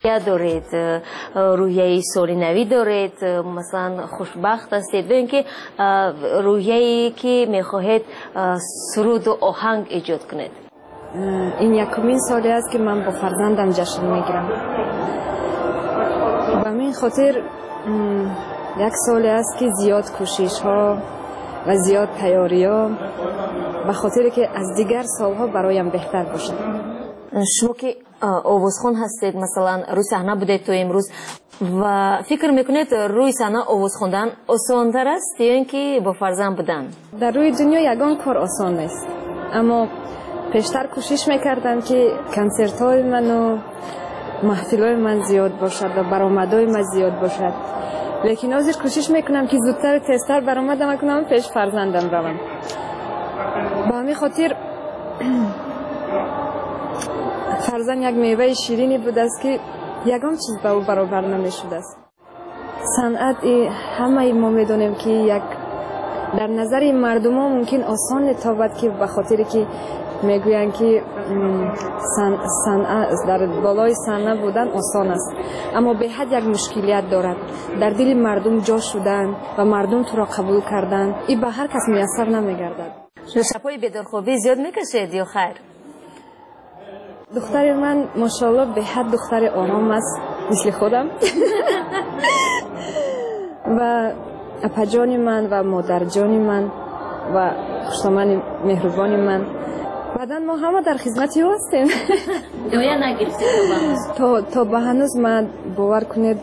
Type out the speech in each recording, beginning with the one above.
دارید روحیه سالینوی دارید، مثلا خوشبخت هستید به اینکه روحیه‌ای که میخواهید سرود و آهنگ ایجاد کنید؟ این یکمین سالی است که من با فرزندم جشن میگیرم. به این خاطر یک سالی است که زیاد کوشش ها و زیاد تیاری ها به خاطر که از دیگر سالها برایم بهتر باشد. شما که آوازخوان هستید، مثلا روی صحنه بودید تو امروز و فکر میکنید روی صحنه آواز خواندن آسان تر است یا اینکه با فرزند بودن؟ در روی دنیا یگان کار آسان نیست، اما پیشتر کوشش میکردم که کنسرت های من و محفل های من زیاد باشد و برآمدهای من زیاد باشد، لیکن حاضر کوشش میکنم که زودتر و تیزتر برآمدم کنم پیش فرزندم روم. با همین خاطر فرزند یک میوه شیرینی بود است که یگان چیز به او برابر نمیشد است. صنعت همه ما میدونیم که یک در نظر مردم ها ممکن آسان تابد که به خاطر که میگویند که صنعت در بالای صحنه بودن آسان است، اما به حد یک مشکلیت دارد. در دل مردم جا شدن و مردم تو را قبول کردن این به هر کس میسر نمیگردد. شب‌های بیدارخوابی زیاد میکشید یا خیر؟ دختر من ماشاءالله به حد دختر آرام است، مثل خودم. و اپاجانی من و مادرجانی من و خوشامن مهربانی من، بعدا ما همه در خدمتی هستیم. دویا نگرفتید تا به هنوز من باور کنید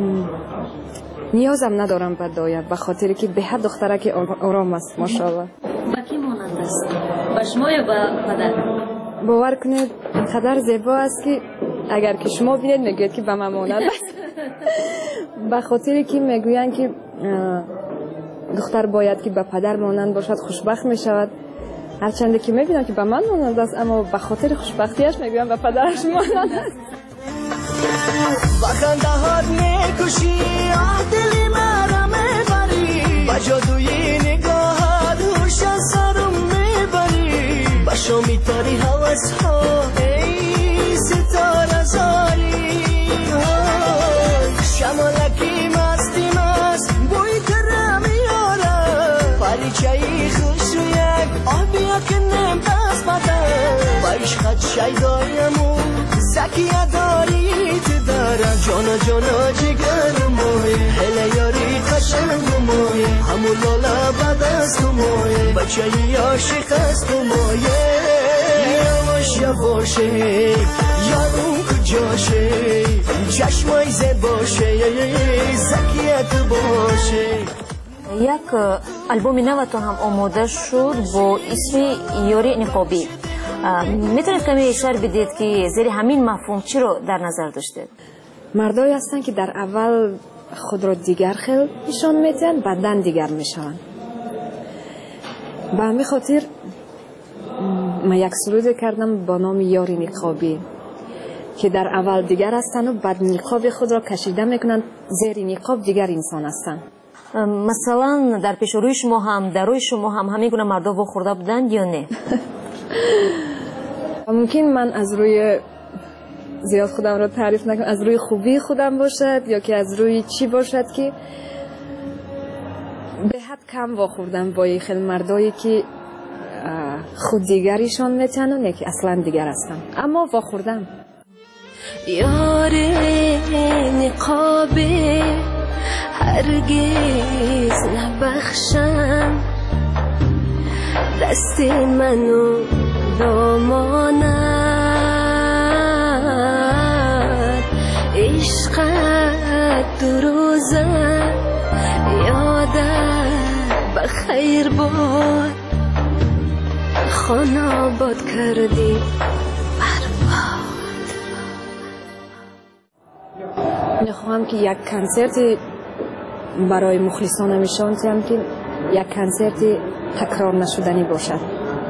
نیازم ندارم به دایه، به خاطر که به حد دختره که آرام است ماشاءالله. با کی مانند است؟ با شما یا با پدر؟ باور کنید اینقدر زیبا است که اگر که شما بینید میگوید که به من مانند است. به خاطر که میگویند که دختر باید که به پدر مانند باشد خوشبخت میشود، هرچند که میبینم که به من مانند است، اما به خاطر خوشبختیش میگویم به پدرش مانند است. با خندهات میکشی دل مرا میبری، با جادوی نگاهات هوش از سرم میبری، با شو میتاری حوض ها ای ستاره زاری، شمالکی مستی مست بوی تره میاره، پریچهی خوش رو یک آبیا که نم دست بدن، با عشقت شیدایمون زکیه داری تداره، جانا جانا جگر موی هله یاری قشنگ موی همون لالا بد است موی بچه عاشق است موی یواش یواشه یارون کجاشه چشمای زباشه زکیت باشه. یک البوم نوتون هم آماده شد با اسم یاری نقابی. میتونید کمی اشاره بدید که زیر همین مفهوم چی رو در نظر داشتید؟ مردایی هستند که در اول خود را دیگر خیل نشان میدن، بعدن دیگر میشوند. به همین خاطر من یک سرود کردم با نام یاری نقابی که در اول دیگر هستند و بعد نقاب خود را کشیده میکنند، زیر نقاب دیگر انسان هستند. مثلا در پیش روی شما هم در روی شما هم همین گونه مردا واخورده بودند یا نه؟ ممکن من از روی زیاد خودم را تعریف نکنم، از روی خوبی خودم باشد یا که از روی چی باشد که به حد کم واخوردم با این خیلی مردایی که خود دیگریشان میتنن که اصلا دیگر هستم، اما واخوردم. یار نقابه هرگز نبخشم، دست منو دامانت، عشقت دو روزه یادت بخیر باد، خانه آباد کردی برباد. میخواهم که یک کنسرت برای مخلصانم نشان دهم که یک کنسرت تکرار نشدنی باشد،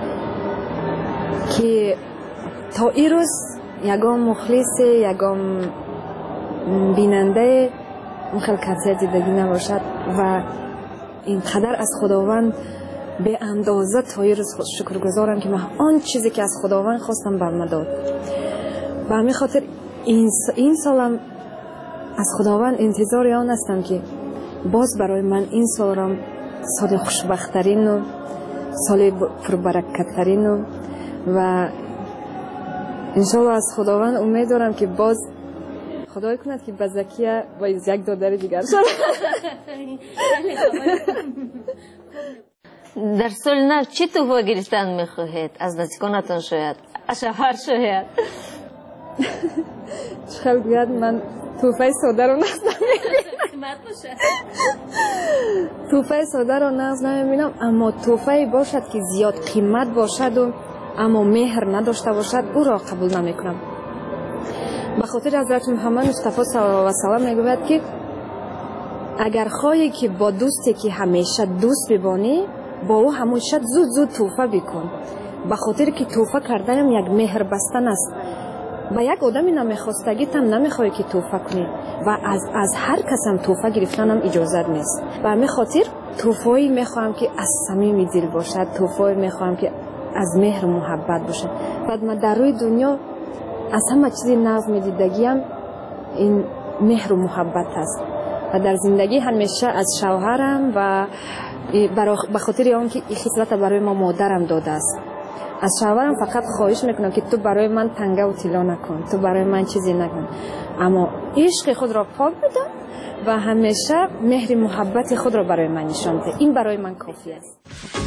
که تا این روز یگام مخلص یگام بیننده اون خیلی کنسرت دیگه نباشد و اینقدر از خداوند به اندازه تا این روز شکرگزارم که من آن چیزی که از خداوند خواستم بر من داد. و همین خاطر این سالم از خداوند انتظار آن هستم که باز برای من این سال را سال خوشبخت‌ترین و سال پربرکت‌ترین و انشالله از خداوند امید دارم که باز خدای کند که بزکیه با یک دادر دیگر شد. در سال نو چی تحفه گرفتن میخواهید؟ از نزدیکانتان شاید؟ از شوهر شاید؟ چخل گوید من تحفه ساده رو نقص نمیبینم. تحفه ساده رو نقص نمیبینم، اما تحفه باشد که زیاد قیمت باشد و اما مهر نداشته باشد او را قبول نمیکنم. به خاطر حضرت محمد مصطفی صلی الله علیه و سلم میگوید که اگر خواهی که با دوستی که همیشه دوست ببانی با او همیشه زود تحفه بکن، به خاطر که تحفه کردن یک مهر بستن است. با یک آدمی نمیخواستگی تم نمیخوای که تحفه کنی و از هر کس هم تحفه گرفتن هم اجازت نیست. و همین خاطر تحفه‌ای میخوام که از صمیم دل باشد، تحفه‌ای میخوام که از مهر و محبت باشه. بعد من در روی دنیا از همه چیزی نظم دیدگیم این مهر و محبت است و در زندگی همیشه از شوهرم و به خاطر آن که این خصلت برای ما مادرم داده است، از شوهرم فقط خواهش میکنم که تو برای من تنگه و طلا نکن، تو برای من چیزی نکن، اما عشق خود را پاک بدم و همیشه مهر محبت خود را برای من نشان ده. این برای من کافی است.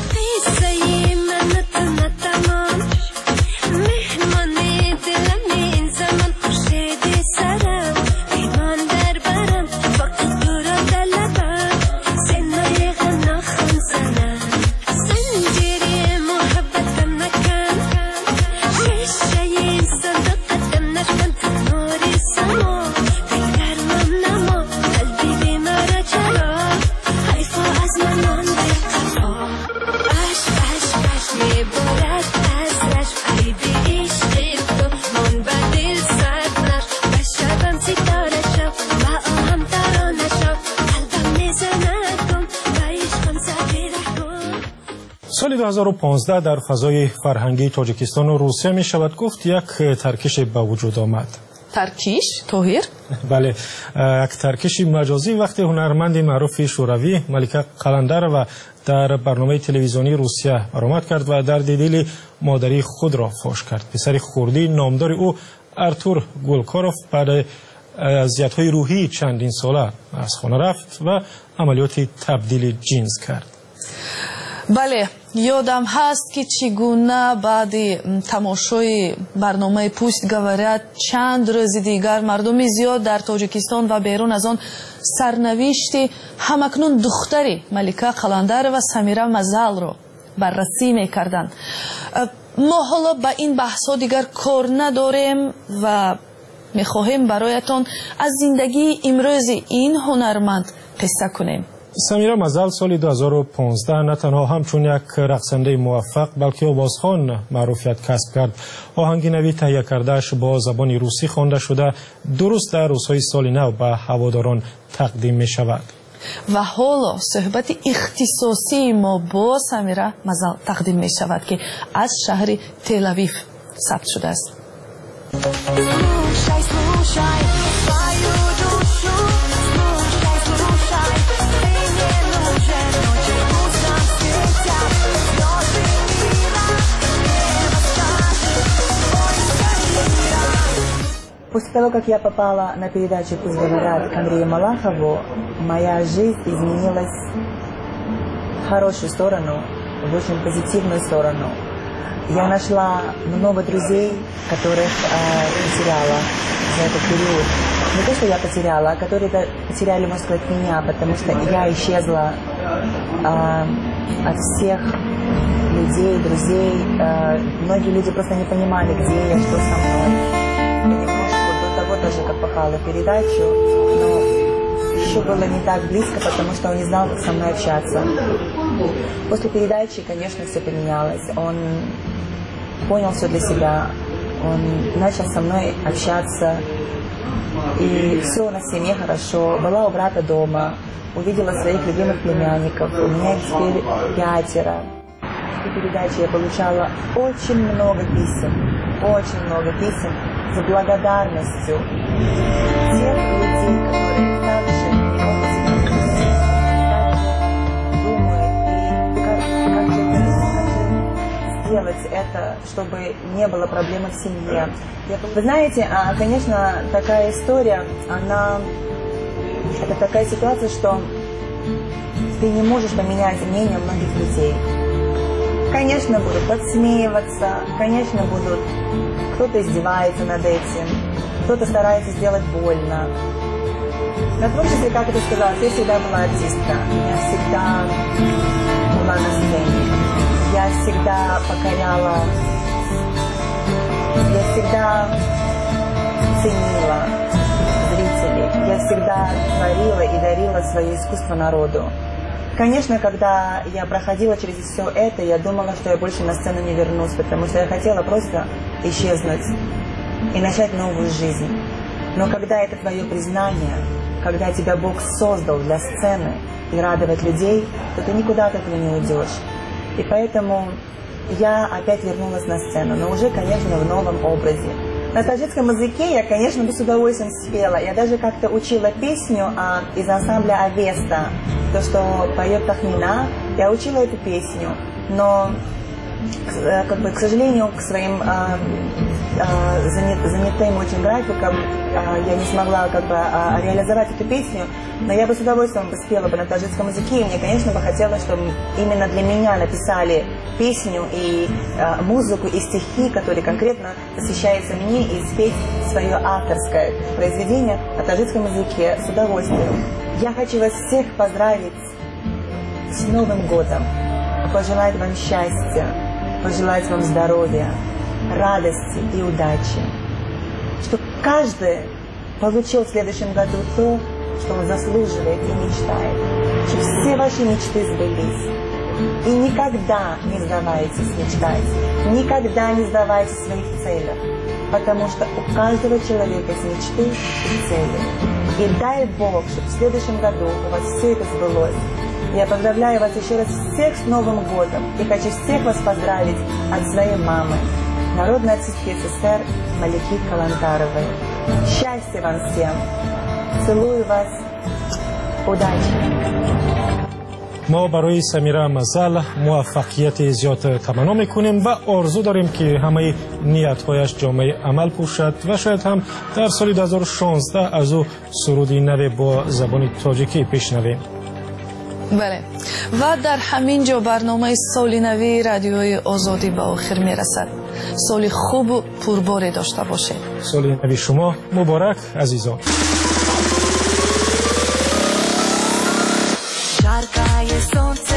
سال 2015 در فضای فرهنگی تاجیکستان و روسیه می شود گفت یک ترکش به وجود آمد. ترکیش؟ توهیر؟ بله، یک ترکش مجازی وقتی هنرمند معروف شوروی ملیکا قلندرova در برنامه تلویزیونی روسیه برآمد کرد و درد دل مادری خود را فاش کرد. پسر خردی نامدار او ارتور گولکاروف بعد اذیت‌های روحی چندین ساله از خانه رفت و عملیات تبدیل جنس کرد. بله، یادم هست که چگونه بعد تماشای برنامه پوست گوارد چند روز دیگر مردم زیاد در تاجیکستان و بیرون از آن سرنوشت همکنون دختری ملیکا قلندر و سمیرا مزل را بررسی میکردند. ما حالا به این بحثا دیگر کار نداریم و میخواهیم برایتان از زندگی امروز این هنرمند قصه کنیم. سمیرا مزل سال 2015 نه تنها همچون یک رقصنده موفق بلکه آوازخوان معروفیت کسب کرد. آهنگ نوی تهیه کرده‌اش با زبان روسی خوانده شده درست در روزهای سال نو به هواداران تقدیم می شود. و حالا صحبت اختصاصی ما با سمیرا مزل تقدیم می شود که از شهر تل اویو ثبت شده است. После того, как я попала на передачу «Пусть говорят» к Андрею Малахову, моя жизнь изменилась в хорошую сторону, в очень позитивную сторону. Я нашла много друзей, которых потеряла за этот период. Не то, что я потеряла, а которые потеряли, можно сказать, меня, потому что я исчезла от всех людей, друзей. Многие люди просто не понимали, где я, что со мной. Даже как попала в передачу, но еще было не так близко, потому что он не знал, как со мной общаться. После передачи, конечно, все поменялось. Он понял все для себя, он начал со мной общаться, и все у нас в семье хорошо. Была у брата дома, увидела своих любимых племянников, у меня их теперь 5. После передачи я получала очень много писем, с благодарностью тех людей, которые также не могут себя думают, и как сделать это, чтобы не было проблем в семье. Вы знаете, конечно, такая история, это такая ситуация, что ты не можешь поменять мнение многих людей. Конечно, будут подсмеиваться, конечно, кто-то издевается над этим, кто-то старается сделать больно. На творчестве, как это сказала, я всегда была артистка, я всегда была на сцене, я всегда покоряла, я всегда ценила зрителей, я всегда творила и дарила свое искусство народу. Конечно, когда я проходила через все это, я думала, что я больше на сцену не вернусь, потому что я хотела просто исчезнуть и начать новую жизнь. Но когда это твое признание, когда тебя Бог создал для сцены и радовать людей, то ты никуда от этого не уйдешь. И поэтому я опять вернулась на сцену, но уже, конечно, в новом образе. На таджикском языке я, конечно, с удовольствием спела. Я даже как-то учила песню из ансамбля «Авеста», то, что поет Тахмина. Я учила эту песню, но, к сожалению, к своим занятым очень графиком я не смогла реализовать эту песню, но я бы с удовольствием спела бы на таджикском языке, и мне, конечно, бы хотелось, чтобы именно для меня написали песню и музыку, и стихи, которые конкретно посвящаются мне, и спеть свое авторское произведение на таджикском языке с удовольствием. Я хочу вас всех поздравить с Новым годом, пожелать вам счастья, пожелать вам здоровья, радости и удачи. Чтобы каждый получил в следующем году то, что он заслуживает и мечтает. Чтобы все ваши мечты сбылись. И никогда не сдавайтесь мечтать. Никогда не сдавайтесь в своих целях. Потому что у каждого человека есть мечты и цели. И дай Бог, чтобы в следующем году у вас все это сбылось. Я поздравляю вас еще раз всех с Новым годом. И хочу всех вас поздравить от своей мамы, народной артистки СССР Малики Калантаровой. Счастья вам всем. Целую вас. Удачи. ما برای سمیرا مزل موفقیت زیاد تمنا میکنیم و آرزو داریم که همه نیت‌هایش جامعه عمل پوشد و شاید هم در سال 2016 از او سرودی نو با زبان تاجیکی بشنویم. بله و در همین جا برنامه سال نوی رادیوی آزادی به آخر میرسد. سال خوب و پرباری داشته باشید. سال نوی شما مبارک عزیزان. Жаркое солнце